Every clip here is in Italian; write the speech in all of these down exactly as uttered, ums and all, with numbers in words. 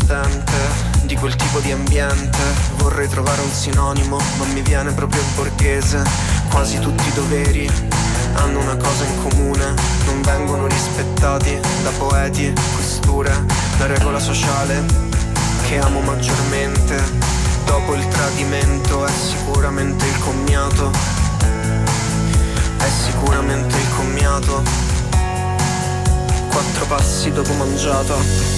resistente, di quel tipo di ambiente. Vorrei trovare un sinonimo, ma mi viene proprio il borghese. Quasi tutti i doveri hanno una cosa in comune, non vengono rispettati da poeti, questure. La regola sociale che amo maggiormente dopo il tradimento è sicuramente il commiato, è sicuramente il commiato. Quattro passi dopo mangiato.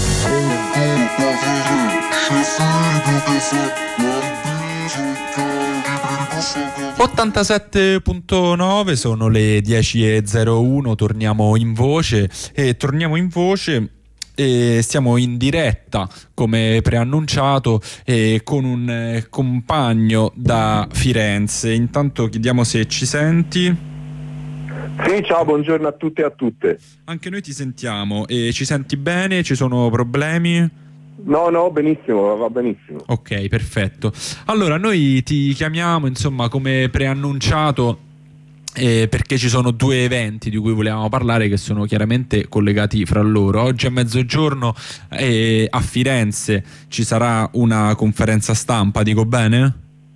ottantasette virgola nove, sono le dieci e zero uno, torniamo in voce e torniamo in voce e stiamo in diretta come preannunciato e con un eh, compagno da Firenze. Intanto chiediamo se ci senti. Sì, ciao, buongiorno a tutti e a tutte. Anche noi ti sentiamo. E ci senti bene? Ci sono problemi? No, no, benissimo, va benissimo. Ok, perfetto. Allora, noi ti chiamiamo, insomma, come preannunciato, eh, perché ci sono due eventi di cui volevamo parlare che sono chiaramente collegati fra loro. Oggi a mezzogiorno eh, a Firenze ci sarà una conferenza stampa, dico bene?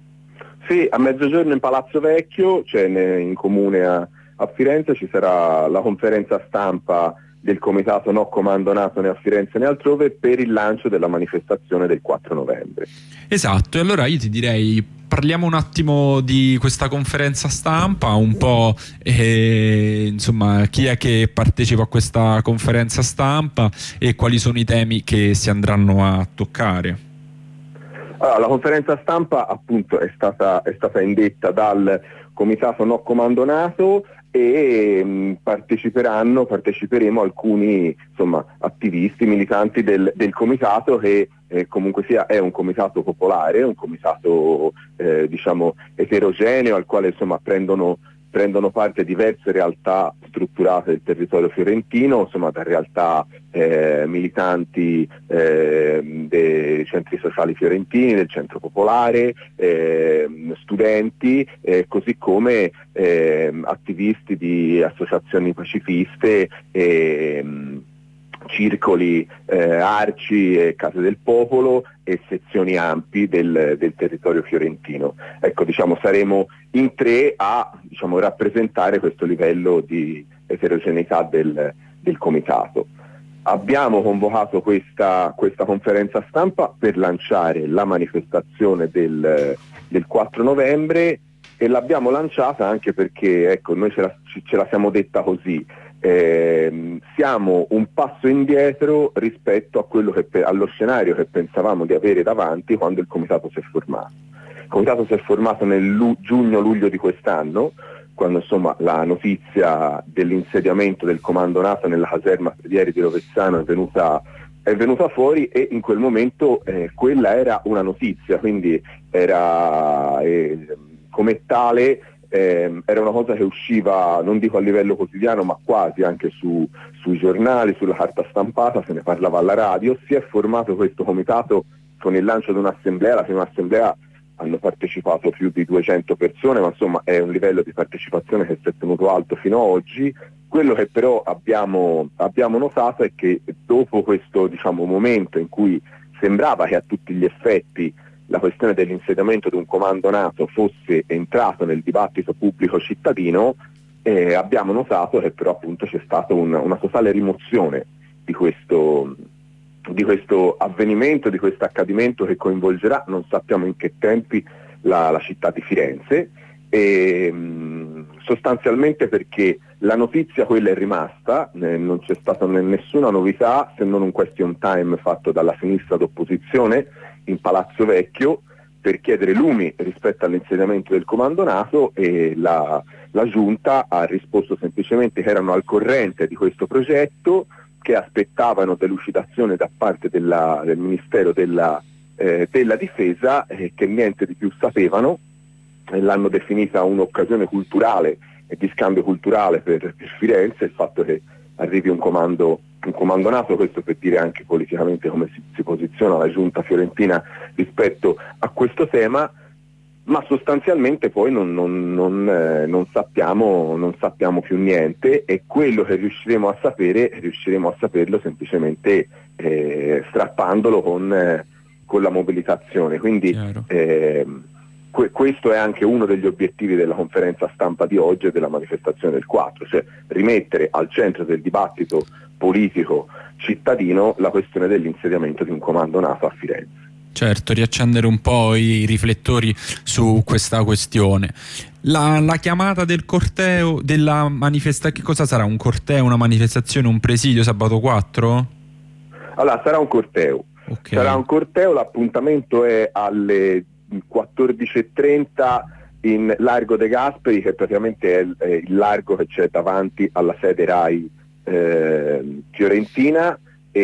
Sì, a mezzogiorno in Palazzo Vecchio, cioè in comune a, a Firenze, ci sarà la conferenza stampa del comitato No Comando NATO né a Firenze né altrove per il lancio della manifestazione del quattro novembre. Esatto, e allora io ti direi parliamo un attimo di questa conferenza stampa, un po' eh, insomma chi è che partecipa a questa conferenza stampa e quali sono i temi che si andranno a toccare. Allora, la conferenza stampa appunto è stata, è stata indetta dal comitato No Comando NATO e mh, parteciperanno, parteciperemo alcuni insomma, attivisti, militanti del, del comitato che eh, comunque sia è un comitato popolare, un comitato eh, diciamo eterogeneo al quale insomma prendono prendono parte diverse realtà strutturate del territorio fiorentino, insomma da realtà eh, militanti eh, dei centri sociali fiorentini, del centro popolare, eh, studenti, eh, così come eh, attivisti di associazioni pacifiste, eh, circoli, eh, arci e case del popolo e sezioni ampi del, del territorio fiorentino. Ecco, diciamo, saremo in tre a diciamo, rappresentare questo livello di eterogeneità del, del comitato. Abbiamo convocato questa, questa conferenza stampa per lanciare la manifestazione del, del quattro novembre e l'abbiamo lanciata anche perché ecco, noi ce la, ce la siamo detta così. Eh, siamo un passo indietro rispetto a quello che allo scenario che pensavamo di avere davanti quando il comitato si è formato. Il comitato si è formato nel lu- giugno-luglio di quest'anno, quando insomma la notizia dell'insediamento del comando NATO nella caserma ieri di Rovezzano è venuta, è venuta fuori e in quel momento eh, quella era una notizia, quindi era eh, come tale Eh, era una cosa che usciva, non dico a livello quotidiano, ma quasi anche su, sui giornali, sulla carta stampata, se ne parlava alla radio. Si è formato questo comitato con il lancio di un'assemblea, la prima assemblea hanno partecipato più di duecento persone, ma insomma è un livello di partecipazione che si è tenuto alto fino ad oggi. Quello che però abbiamo, abbiamo notato è che dopo questo diciamo, momento in cui sembrava che a tutti gli effetti la questione dell'insediamento di un comando NATO fosse entrato nel dibattito pubblico cittadino, eh, abbiamo notato che però appunto c'è stata un, una totale rimozione di questo, di questo avvenimento, di questo accadimento che coinvolgerà, non sappiamo in che tempi, la, la città di Firenze, e, mh, sostanzialmente perché la notizia quella è rimasta, eh, non c'è stata n- nessuna novità se non un question time fatto dalla sinistra d'opposizione in Palazzo Vecchio per chiedere lumi rispetto all'insediamento del comando NATO e la, la giunta ha risposto semplicemente che erano al corrente di questo progetto, che aspettavano delucidazione da parte della, del Ministero della, eh, della Difesa e che niente di più sapevano, e l'hanno definita un'occasione culturale e di scambio culturale per, per Firenze il fatto che arrivi un comando un comando NATO, questo per dire anche politicamente come si, si posiziona la giunta fiorentina rispetto a questo tema, ma sostanzialmente poi non, non, non, eh, non, sappiamo, non sappiamo più niente e quello che riusciremo a sapere, riusciremo a saperlo semplicemente eh, strappandolo con, eh, con la mobilitazione. Quindi eh, que- questo è anche uno degli obiettivi della conferenza stampa di oggi e della manifestazione del quattro, cioè rimettere al centro del dibattito politico cittadino la questione dell'insediamento di un comando NATO a Firenze. Certo, riaccendere un po' i riflettori su questa questione. La, la chiamata del corteo, della manifestazione, che cosa sarà? Un corteo, una manifestazione, un presidio sabato quattro? Allora, sarà un corteo. Okay. Sarà un corteo, l'appuntamento è alle quattordici e trenta in Largo De Gasperi, che praticamente è, è il largo che c'è davanti alla sede RAI eh, fiorentina.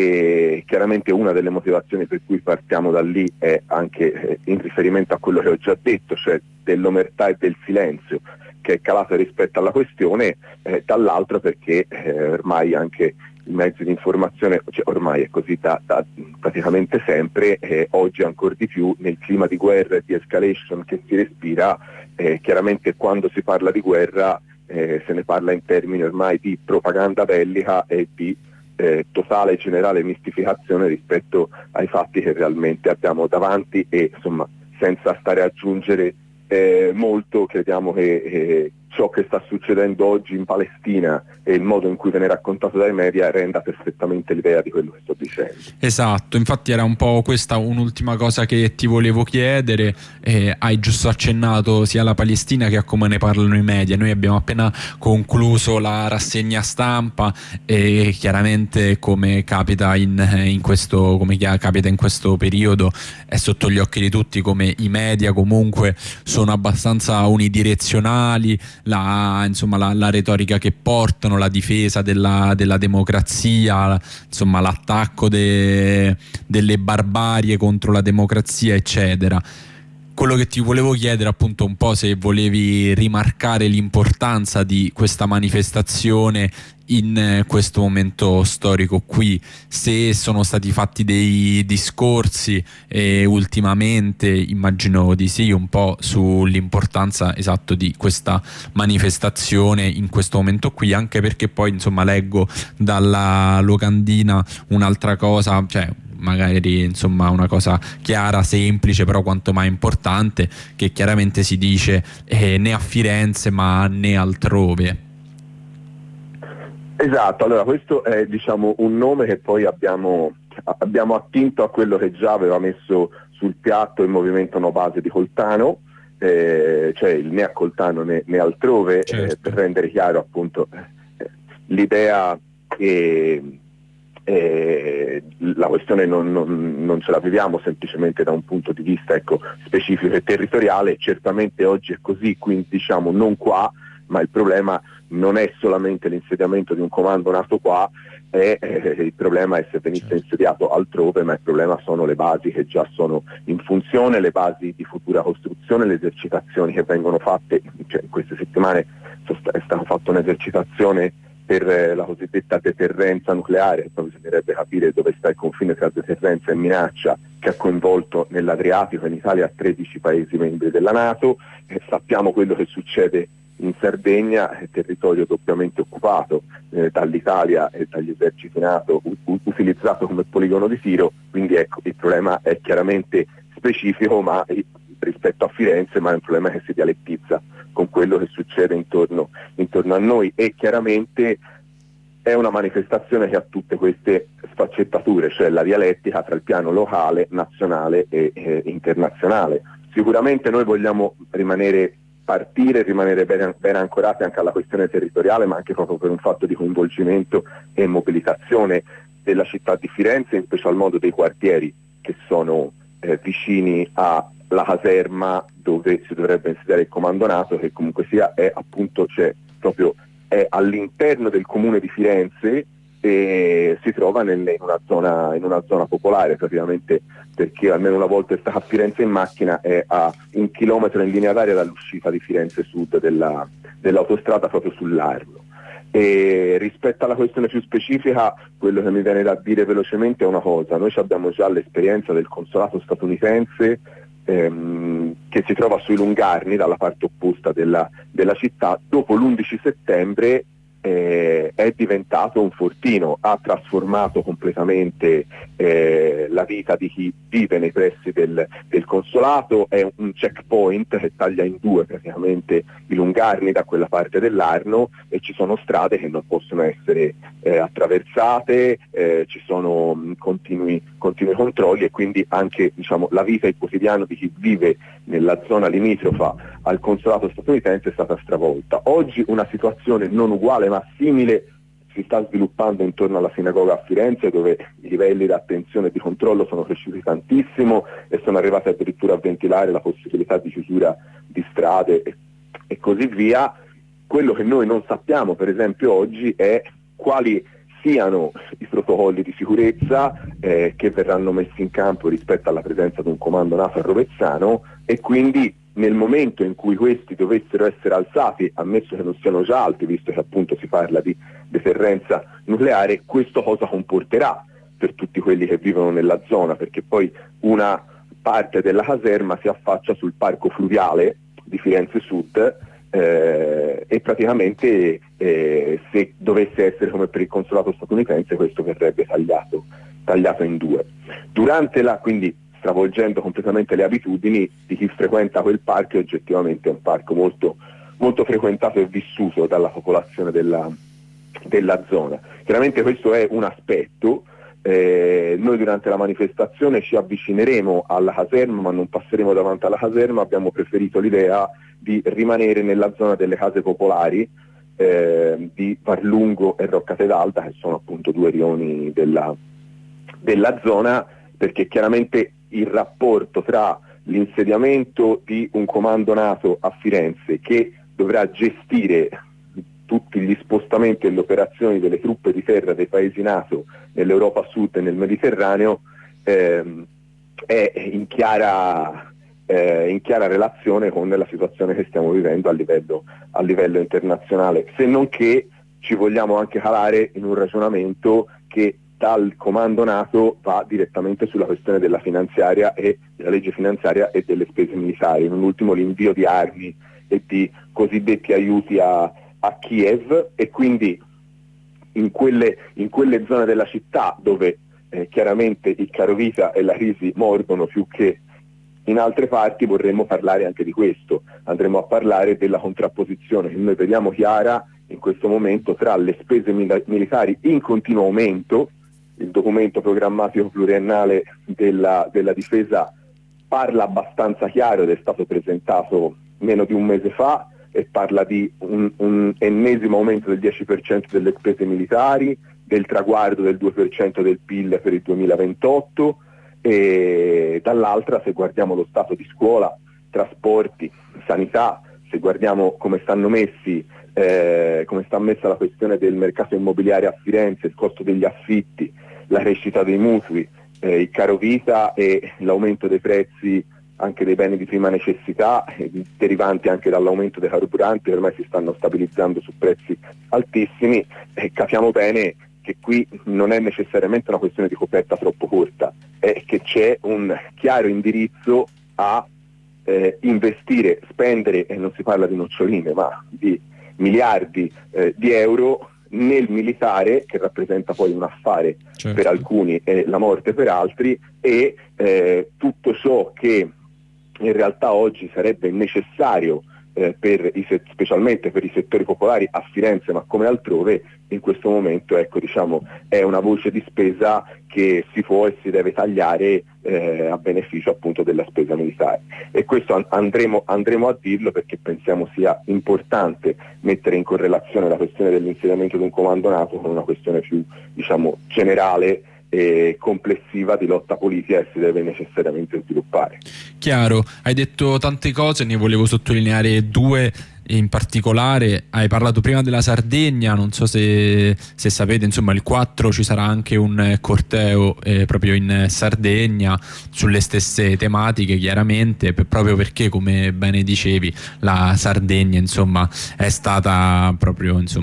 E chiaramente una delle motivazioni per cui partiamo da lì è anche in riferimento a quello che ho già detto, cioè dell'omertà e del silenzio che è calato rispetto alla questione, eh, dall'altro perché eh, ormai anche i mezzi di informazione, cioè ormai è così da, da praticamente sempre, eh, oggi ancora di più nel clima di guerra e di escalation che si respira, eh, chiaramente quando si parla di guerra eh, se ne parla in termini ormai di propaganda bellica e di Eh, totale e generale mistificazione rispetto ai fatti che realmente abbiamo davanti e insomma senza stare a aggiungere eh, molto crediamo che eh, ciò che sta succedendo oggi in Palestina e il modo in cui viene raccontato dai media renda perfettamente l'idea di quello che sto dicendo. Esatto, infatti era un po' questa un'ultima cosa che ti volevo chiedere. Eh, hai giusto accennato sia alla Palestina che a come ne parlano i media. Noi abbiamo appena concluso la rassegna stampa e chiaramente come capita in, in questo come capita in questo periodo è sotto gli occhi di tutti come i media comunque sono abbastanza unidirezionali. La, insomma, la, la retorica che portano, la difesa della, della democrazia, insomma l'attacco de, delle barbarie contro la democrazia eccetera. Quello che ti volevo chiedere appunto un po' se volevi rimarcare l'importanza di questa manifestazione in questo momento storico qui, se sono stati fatti dei discorsi eh, ultimamente, immagino di sì, un po' sull'importanza esatto di questa manifestazione in questo momento qui, anche perché poi insomma leggo dalla locandina un'altra cosa, cioè magari insomma una cosa chiara, semplice, però quanto mai importante, che chiaramente si dice eh, né a Firenze ma né altrove. Esatto, allora questo è diciamo un nome che poi abbiamo, abbiamo attinto a quello che già aveva messo sul piatto il movimento No Base di Coltano, eh, cioè il né a Coltano né, né altrove, certo. eh, per rendere chiaro appunto eh, l'idea che eh, la questione non, non, non ce la viviamo semplicemente da un punto di vista ecco, specifico e territoriale, certamente oggi è così, quindi diciamo non qua, ma il problema non è solamente l'insediamento di un comando NATO qua, è, eh, il problema è se venisse insediato altrove, ma il problema sono le basi che già sono in funzione, le basi di futura costruzione, le esercitazioni che vengono fatte, cioè in queste settimane è stata fatta un'esercitazione per eh, la cosiddetta deterrenza nucleare, poi bisognerebbe capire dove sta il confine tra deterrenza e minaccia, che ha coinvolto nell'Adriatico in Italia tredici paesi membri della NATO, eh, sappiamo quello che succede in Sardegna, territorio doppiamente occupato eh, dall'Italia e dagli eserciti NATO, u- utilizzato come poligono di tiro, quindi ecco il problema è chiaramente specifico ma eh, rispetto a Firenze, ma è un problema che si dialettizza con quello che succede intorno, intorno a noi e chiaramente è una manifestazione che ha tutte queste sfaccettature, cioè la dialettica tra il piano locale, nazionale e eh, internazionale. Sicuramente noi vogliamo rimanere partire, rimanere ben, ben ancorati anche alla questione territoriale, ma anche proprio per un fatto di coinvolgimento e mobilitazione della città di Firenze, in special modo dei quartieri che sono eh, vicini alla caserma dove si dovrebbe insediare il comando NATO, che comunque sia è appunto cioè, proprio è all'interno del comune di Firenze e si trova nel, in, una zona, in una zona popolare praticamente, perché almeno una volta è stata a Firenze in macchina, è a un chilometro in linea d'aria dall'uscita di Firenze Sud della, dell'autostrada proprio sull'Arno. E rispetto alla questione più specifica, quello che mi viene da dire velocemente è una cosa: noi abbiamo già l'esperienza del consolato statunitense ehm, che si trova sui Lungarni dalla parte opposta della, della città. Dopo l'undici settembre eh, è diventato un fortino, ha trasformato completamente eh, la vita di chi vive nei pressi del, del consolato, è un, un checkpoint che taglia in due praticamente i Lungarni da quella parte dell'Arno, e ci sono strade che non possono essere eh, attraversate, eh, ci sono mh, continui, continui controlli, e quindi anche, diciamo, la vita e il quotidiano di chi vive nella zona limitrofa al consolato statunitense è stata stravolta. Oggi una situazione non uguale ma simile si sta sviluppando intorno alla sinagoga a Firenze, dove i livelli di attenzione e di controllo sono cresciuti tantissimo e sono arrivati addirittura a ventilare la possibilità di chiusura di strade e, e così via. Quello che noi non sappiamo, per esempio, oggi è quali siano i protocolli di sicurezza eh, che verranno messi in campo rispetto alla presenza di un comando NATO a Rovezzano, e quindi nel momento in cui questi dovessero essere alzati, ammesso che non siano già alti, visto che appunto si parla di deterrenza nucleare, questo cosa comporterà per tutti quelli che vivono nella zona, perché poi una parte della caserma si affaccia sul parco fluviale di Firenze Sud, eh, e praticamente eh, se dovesse essere come per il consolato statunitense, questo verrebbe tagliato, tagliato in due. Durante la, quindi stravolgendo completamente le abitudini di chi frequenta quel parco, è oggettivamente un parco molto, molto frequentato e vissuto dalla popolazione della, della zona. Chiaramente questo è un aspetto. Eh, noi durante la manifestazione ci avvicineremo alla caserma, ma non passeremo davanti alla caserma. Abbiamo preferito l'idea di rimanere nella zona delle case popolari eh, di Varlungo e Roccatedalda, che sono appunto due rioni della, della zona, perché chiaramente il rapporto tra l'insediamento di un comando NATO a Firenze, che dovrà gestire tutti gli spostamenti e le operazioni delle truppe di terra dei paesi NATO nell'Europa Sud e nel Mediterraneo, ehm, è in chiara, eh, in chiara relazione con la situazione che stiamo vivendo a livello, a livello internazionale, se non che ci vogliamo anche calare in un ragionamento che dal comando NATO va direttamente sulla questione della finanziaria e della legge finanziaria e delle spese militari, non ultimo l'invio di armi e di cosiddetti aiuti a, a Kiev, e quindi in quelle, in quelle zone della città dove eh, chiaramente il carovita e la crisi mordono più che in altre parti, vorremmo parlare anche di questo. Andremo a parlare della contrapposizione che noi vediamo chiara in questo momento tra le spese mil- militari in continuo aumento. Il documento programmatico pluriennale della, della difesa parla abbastanza chiaro, ed è stato presentato meno di un mese fa, e parla di un, un ennesimo aumento del dieci per cento delle spese militari, del traguardo del due per cento del P I L per il duemilaventotto, e dall'altra, se guardiamo lo stato di scuola, trasporti, sanità, se guardiamo come stanno messi, eh, come sta messa la questione del mercato immobiliare a Firenze, il costo degli affitti, la crescita dei mutui, eh, il caro vita e l'aumento dei prezzi anche dei beni di prima necessità, eh, derivanti anche dall'aumento dei carburanti, che ormai si stanno stabilizzando su prezzi altissimi, e capiamo bene che qui non è necessariamente una questione di coperta troppo corta, è che c'è un chiaro indirizzo a eh, investire, spendere, e non si parla di noccioline, ma di miliardi eh, di euro nel militare, che rappresenta poi un affare, certo, per alcuni e la morte per altri, e eh, tutto ciò che in realtà oggi sarebbe necessario eh, per i set- specialmente per i settori popolari a Firenze, ma come altrove, in questo momento, ecco, diciamo, è una voce di spesa che si può e si deve tagliare eh, a beneficio appunto della spesa militare. E questo an- andremo, andremo a dirlo, perché pensiamo sia importante mettere in correlazione la questione dell'insediamento di un comando NATO con una questione più, diciamo, generale e complessiva di lotta politica che si deve necessariamente sviluppare. Chiaro, hai detto tante cose, ne volevo sottolineare due in particolare. Hai parlato prima della Sardegna, non so se, se sapete, insomma il quattro ci sarà anche un corteo eh, proprio in Sardegna sulle stesse tematiche, chiaramente, per, proprio perché, come bene dicevi, la Sardegna insomma è stata proprio insomma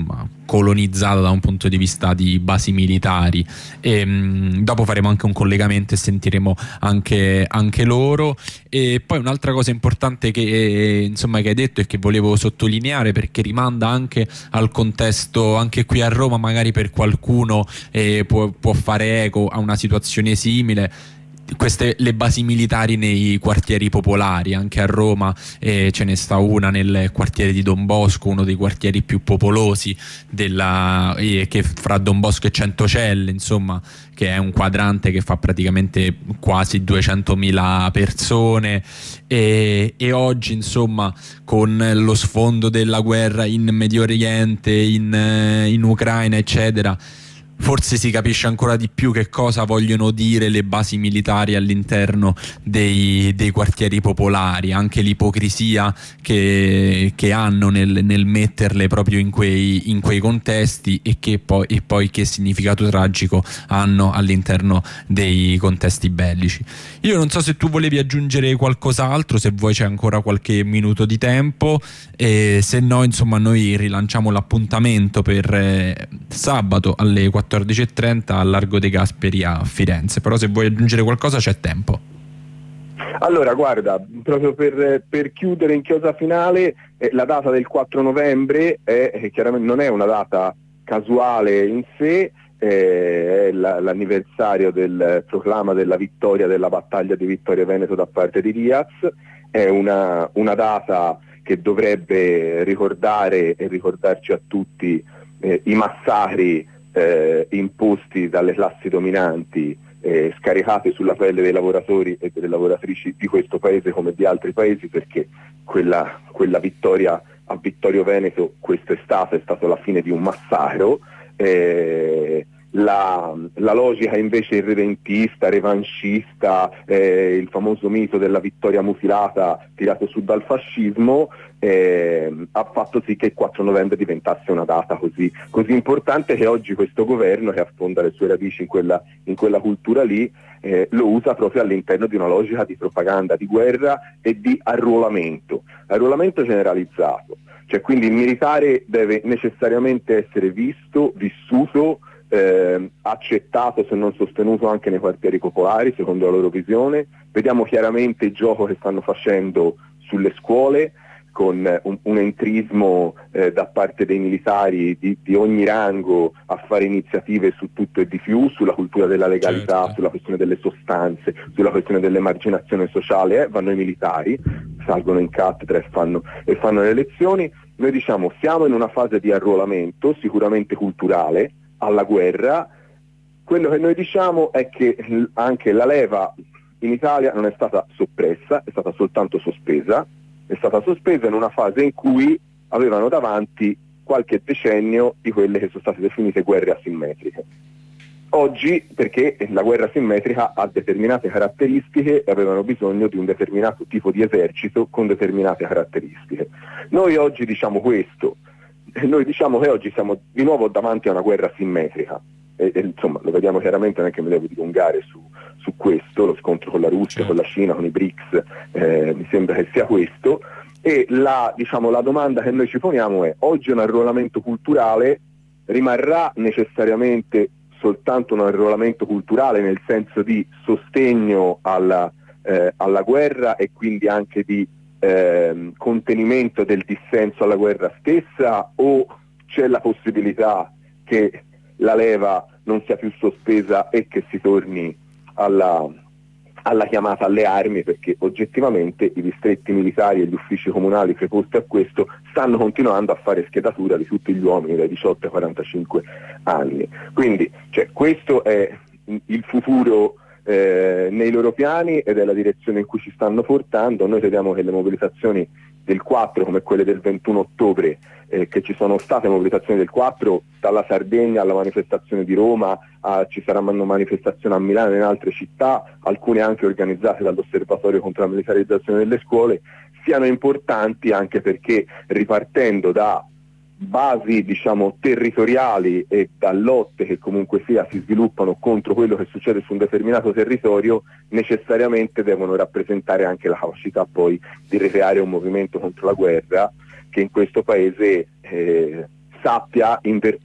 colonizzata da un punto di vista di basi militari. E, mh, dopo faremo anche un collegamento e sentiremo anche, anche loro. E poi un'altra cosa importante che, insomma, che hai detto e che volevo sottolineare, perché rimanda anche al contesto anche qui a Roma, magari per qualcuno eh, può, può fare eco a una situazione simile. Queste, le basi militari nei quartieri popolari, anche a Roma eh, ce ne sta una nel quartiere di Don Bosco, uno dei quartieri più popolosi della, eh, che fra Don Bosco e Centocelle, insomma, che è un quadrante che fa praticamente quasi duecentomila persone, e, e oggi, insomma, con lo sfondo della guerra in Medio Oriente, in, in Ucraina, eccetera, forse si capisce ancora di più che cosa vogliono dire le basi militari all'interno dei, dei quartieri popolari, anche l'ipocrisia che, che hanno nel, nel metterle proprio in quei, in quei contesti, e, che poi, e poi che significato tragico hanno all'interno dei contesti bellici. Io non so se tu volevi aggiungere qualcos'altro, se vuoi c'è ancora qualche minuto di tempo, e se no, insomma, noi rilanciamo l'appuntamento per eh, sabato alle quattordici e trenta al Largo dei Gasperi a Firenze. Però se vuoi aggiungere qualcosa c'è tempo. Allora, guarda, proprio per, per chiudere in chiosa finale, eh, la data del quattro novembre è, eh, chiaramente non è una data casuale in sé, eh, è la, l'anniversario del proclama della vittoria della battaglia di Vittorio Veneto da parte di Diaz. È una, una data che dovrebbe ricordare e ricordarci a tutti eh, i massacri eh, imposti dalle classi dominanti, eh, scaricati sulla pelle dei lavoratori e delle lavoratrici di questo paese come di altri paesi, perché quella, quella vittoria a Vittorio Veneto quest'estate è stata la fine di un massacro. Eh, La, la logica invece irredentista, revanchista, eh, il famoso mito della vittoria mutilata tirato su dal fascismo, eh, ha fatto sì che il quattro novembre diventasse una data così, così importante, che oggi questo governo, che affonda le sue radici in quella, in quella cultura lì, eh, lo usa proprio all'interno di una logica di propaganda, di guerra e di arruolamento, arruolamento generalizzato. Cioè, quindi il militare deve necessariamente essere visto, vissuto, Eh, accettato, se non sostenuto, anche nei quartieri popolari secondo la loro visione. Vediamo chiaramente il gioco che stanno facendo sulle scuole, con un, un entrismo eh, da parte dei militari di, di ogni rango a fare iniziative su tutto e di più, sulla cultura della legalità, certo, sulla questione delle sostanze, sulla questione dell'emarginazione sociale. Eh, vanno i militari, salgono in cattedra e fanno, e fanno le lezioni. Noi diciamo siamo in una fase di arruolamento sicuramente culturale alla guerra. Quello che noi diciamo è che anche la leva in Italia non è stata soppressa, è stata soltanto sospesa, è stata sospesa in una fase in cui avevano davanti qualche decennio di quelle che sono state definite guerre asimmetriche. Oggi, perché la guerra asimmetrica ha determinate caratteristiche e avevano bisogno di un determinato tipo di esercito con determinate caratteristiche. Noi oggi diciamo questo. Noi diciamo che oggi siamo di nuovo davanti a una guerra simmetrica, e, e insomma lo vediamo chiaramente, non è che mi devo dilungare su, su questo, lo scontro con la Russia, con la Cina, con i B R I C S, eh, mi sembra che sia questo, e la, diciamo, la domanda che noi ci poniamo è: oggi un arruolamento culturale rimarrà necessariamente soltanto un arruolamento culturale, nel senso di sostegno alla, eh, alla guerra e quindi anche di Eh, contenimento del dissenso alla guerra stessa, o c'è la possibilità che la leva non sia più sospesa e che si torni alla, alla chiamata alle armi, perché oggettivamente i distretti militari e gli uffici comunali preposti a questo stanno continuando a fare schedatura di tutti gli uomini dai diciotto ai quarantacinque anni. Quindi cioè, questo è il futuro Eh, nei loro piani ed è la direzione in cui ci stanno portando. Noi crediamo che le mobilitazioni del quattro, come quelle del ventuno ottobre, eh, che ci sono state mobilitazioni del quattro dalla Sardegna alla manifestazione di Roma, a, ci saranno manifestazioni a Milano e in altre città, alcune anche organizzate dall'Osservatorio contro la militarizzazione delle scuole, siano importanti anche perché, ripartendo da basi diciamo territoriali e da lotte che comunque sia si sviluppano contro quello che succede su un determinato territorio, necessariamente devono rappresentare anche la capacità poi di ricreare un movimento contro la guerra che in questo paese eh, sappia invertire